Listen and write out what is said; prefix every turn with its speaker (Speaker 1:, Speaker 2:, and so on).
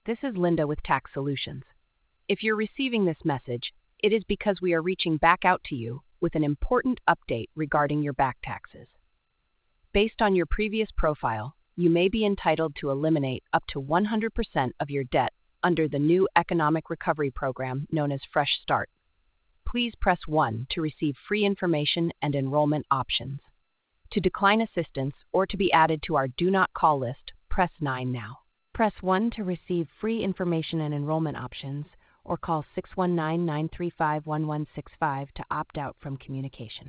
Speaker 1: This is Linda with Tax Solutions. If you're receiving this message, it is because we are reaching back out to you with an important update regarding your back taxes. Based on your previous profile, you may be entitled to eliminate up to 100% of your debt under the new Economic Recovery Program known as Fresh Start. Please press 1 to receive free information and enrollment options. To decline assistance or to be added to our Do Not Call list, press 9 now. Press 1 to receive free information and enrollment options, or call 619-935-1165 to opt out from communication.